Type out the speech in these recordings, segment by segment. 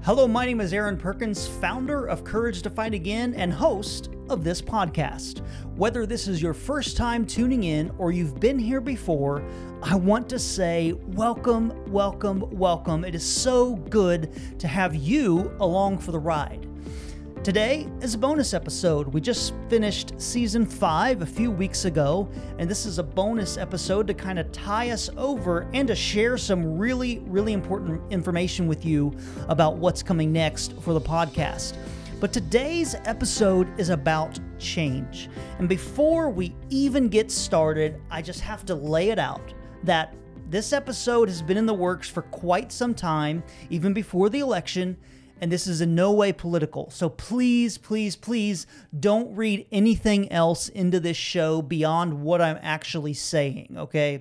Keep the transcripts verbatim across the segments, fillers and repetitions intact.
Hello, my name is Aaron Perkins, founder of Courage to Fight Again and host of this podcast. Whether this is your first time tuning in or you've been here before, I want to say welcome, welcome, welcome. It is so good to have you along for the ride. Today is a bonus episode. We just finished season five a few weeks ago, and this is a bonus episode to kind of tie us over and to share some really, really important information with you about what's coming next for the podcast. But today's episode is about change. And before we even get started, I just have to lay it out that this episode has been in the works for quite some time, even before the election. And this is in no way political. So please, please, please don't read anything else into this show beyond what I'm actually saying, okay?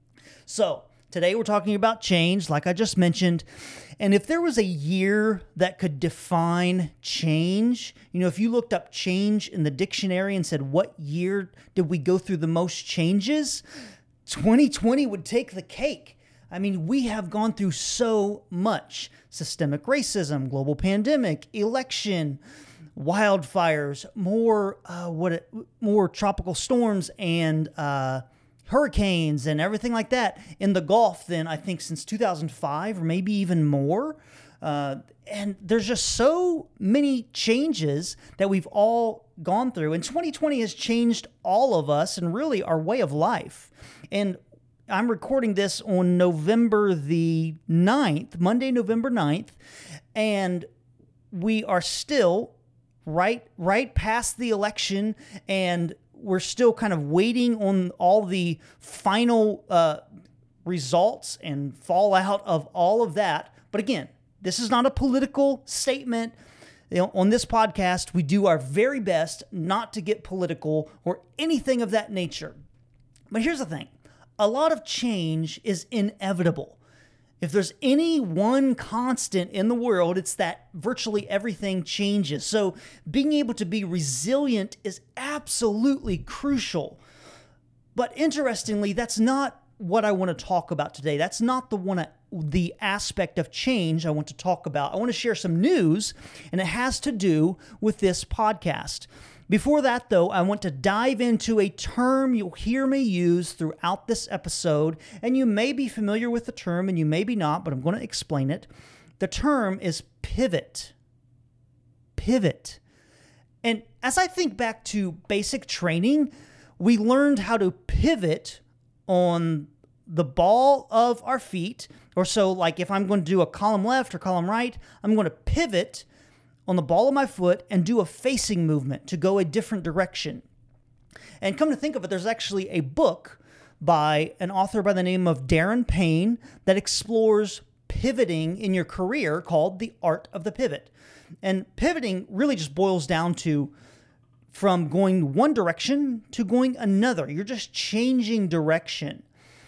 So today we're talking about change, like I just mentioned. And if there was a year that could define change, you know, if you looked up change in the dictionary and said, what year did we go through the most changes? twenty twenty would take the cake. I mean, we have gone through so much. Systemic racism, global pandemic, election, wildfires, more uh, what it, more tropical storms and uh, hurricanes and everything like that in the Gulf than I think since two thousand five or maybe even more. Uh, and there's just so many changes that we've all gone through. And twenty twenty has changed all of us and really our way of life. And I'm recording this on November the ninth, Monday, November ninth, and we are still right right past the election, and we're still kind of waiting on all the final uh, results and fallout of all of that. But again, this is not a political statement. You know, on this podcast, we do our very best not to get political or anything of that nature. But here's the thing. A lot of change is inevitable. If there's any one constant in the world, it's that virtually everything changes. So being able to be resilient is absolutely crucial. But interestingly, that's not what I want to talk about today. That's not the one, the aspect of change I want to talk about. I want to share some news, and it has to do with this podcast. Before that, though, I want to dive into a term you'll hear me use throughout this episode, and you may be familiar with the term and you may be not, but I'm going to explain it. The term is pivot. Pivot. And as I think back to basic training, we learned how to pivot on the ball of our feet, or so like if I'm going to do a column left or column right, I'm going to pivot on the ball of my foot and do a facing movement to go a different direction. And come to think of it, there's actually a book by an author by the name of Darren Payne that explores pivoting in your career called The Art of the Pivot. And pivoting really just boils down to from going one direction to going another. You're just changing direction.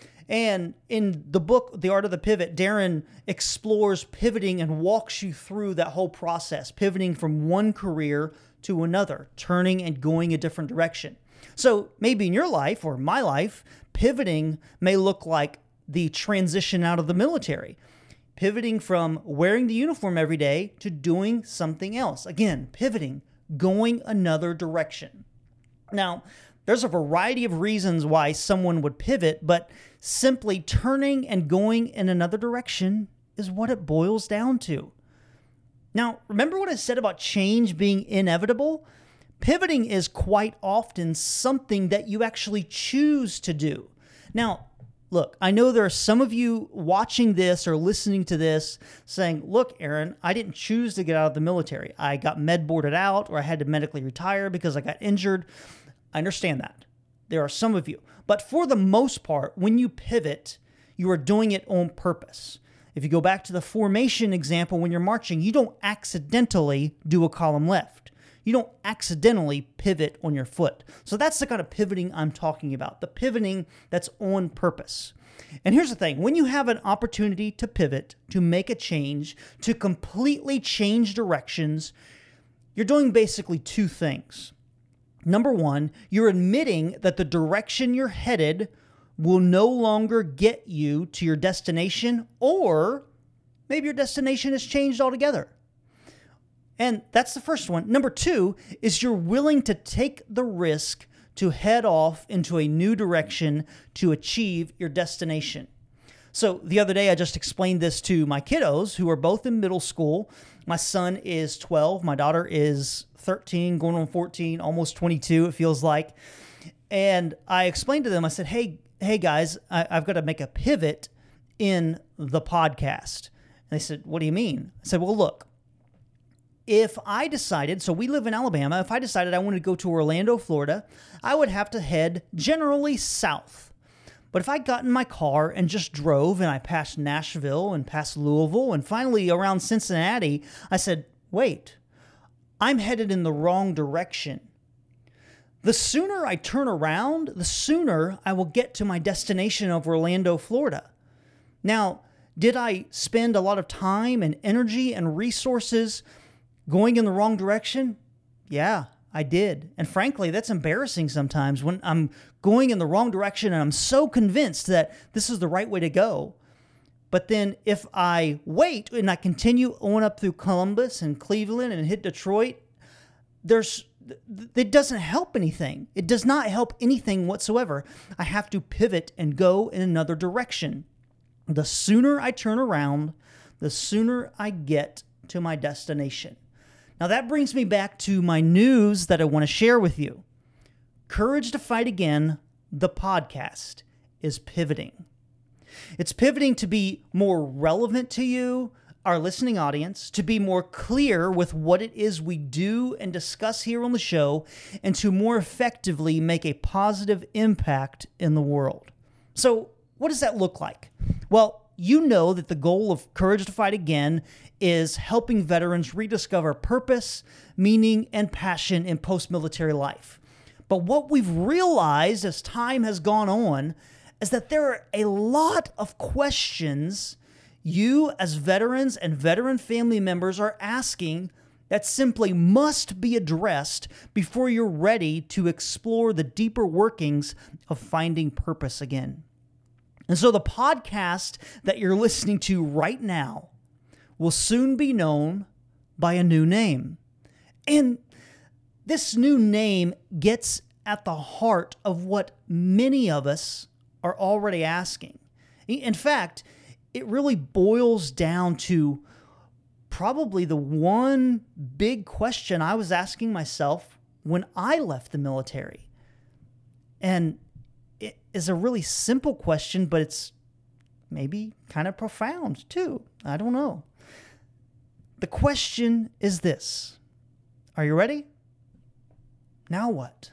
And in the book, The Art of the Pivot, Darren explores pivoting and walks you through that whole process, pivoting from one career to another, turning and going a different direction. So maybe in your life or my life, pivoting may look like the transition out of the military, pivoting from wearing the uniform every day to doing something else. Again, pivoting, going another direction. Now, there's a variety of reasons why someone would pivot, but simply turning and going in another direction is what it boils down to. Now, remember what I said about change being inevitable? Pivoting is quite often something that you actually choose to do. Now, look, I know there are some of you watching this or listening to this saying, look, Aaron, I didn't choose to get out of the military. I got med boarded out or I had to medically retire because I got injured. I understand that. There are some of you. But for the most part, when you pivot, you are doing it on purpose. If you go back to the formation example, when you're marching, you don't accidentally do a column left. You don't accidentally pivot on your foot. So that's the kind of pivoting I'm talking about, the pivoting that's on purpose. And here's the thing. When you have an opportunity to pivot, to make a change, to completely change directions, you're doing basically two things. Number one, you're admitting that the direction you're headed will no longer get you to your destination, or maybe your destination has changed altogether. And that's the first one. Number two is you're willing to take the risk to head off into a new direction to achieve your destination. So the other day, I just explained this to my kiddos who are both in middle school. My son is twelve. My daughter is thirteen, going on fourteen, almost twenty-two, it feels like. And I explained to them, I said, hey, hey guys, I, I've got to make a pivot in the podcast. And they said, what do you mean? I said, well, look, if I decided, so we live in Alabama, if I decided I wanted to go to Orlando, Florida, I would have to head generally south. But if I got in my car and just drove and I passed Nashville and passed Louisville and finally around Cincinnati, I said, wait, I'm headed in the wrong direction. The sooner I turn around, the sooner I will get to my destination of Orlando, Florida. Now, did I spend a lot of time and energy and resources going in the wrong direction? Yeah, I did. And frankly, that's embarrassing sometimes when I'm going in the wrong direction and I'm so convinced that this is the right way to go. But then if I wait and I continue on up through Columbus and Cleveland and hit Detroit, there's it doesn't help anything. It does not help anything whatsoever. I have to pivot and go in another direction. The sooner I turn around, the sooner I get to my destination. Now that brings me back to my news that I want to share with you. Courage to Fight Again, the podcast, is pivoting. It's pivoting to be more relevant to you, our listening audience, to be more clear with what it is we do and discuss here on the show, and to more effectively make a positive impact in the world. So what does that look like? Well, you know that the goal of Courage to Fight Again is helping veterans rediscover purpose, meaning, and passion in post-military life. But what we've realized as time has gone on is that there are a lot of questions you as veterans and veteran family members are asking that simply must be addressed before you're ready to explore the deeper workings of finding purpose again. And so the podcast that you're listening to right now will soon be known by a new name. And this new name gets at the heart of what many of us are already asking. In fact, it really boils down to probably the one big question I was asking myself when I left the military. And it is a really simple question, but it's maybe kind of profound too. I don't know. The question is this. Are you ready? Now what?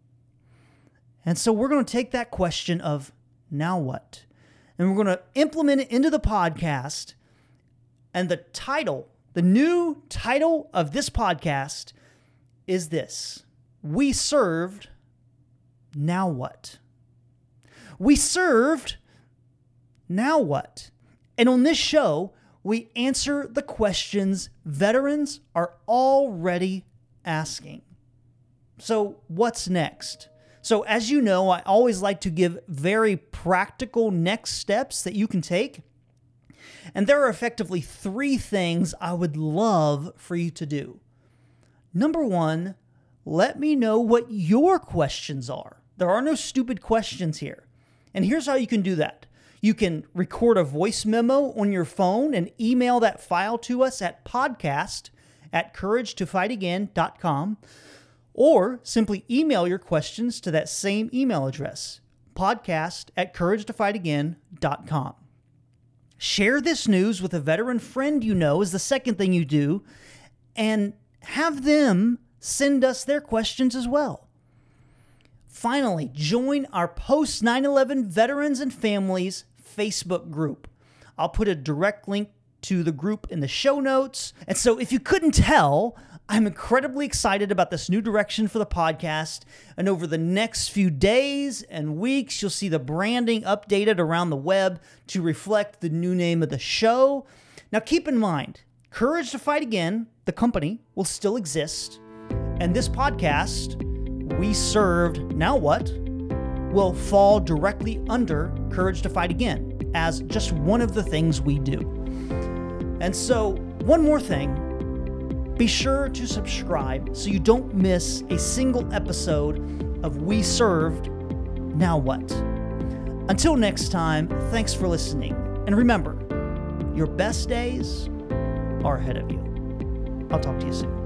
And so we're going to take that question of now what? And we're going to implement it into the podcast. And the title, the new title of this podcast is this. We served, now what? We served, now what? And on this show, we answer the questions veterans are already asking. So what's next? So as you know, I always like to give very practical next steps that you can take. And there are effectively three things I would love for you to do. Number one, let me know what your questions are. There are no stupid questions here. And here's how you can do that. You can record a voice memo on your phone and email that file to us at podcast at courage to fight again dot com. Or simply email your questions to that same email address, podcast at courage to fight again dot com. Share this news with a veteran friend you know is the second thing you do, and have them send us their questions as well. Finally, join our post nine eleven Veterans and Families Facebook group. I'll put a direct link to the group in the show notes. And so if you couldn't tell, I'm incredibly excited about this new direction for the podcast. And over the next few days and weeks, you'll see the branding updated around the web to reflect the new name of the show. Now, keep in mind, Courage to Fight Again, the company, will still exist. And this podcast, We Served, Now What?, will fall directly under Courage to Fight Again as just one of the things we do. And so, one more thing. Be sure to subscribe so you don't miss a single episode of We Served, Now What? Until next time, thanks for listening. And remember, your best days are ahead of you. I'll talk to you soon.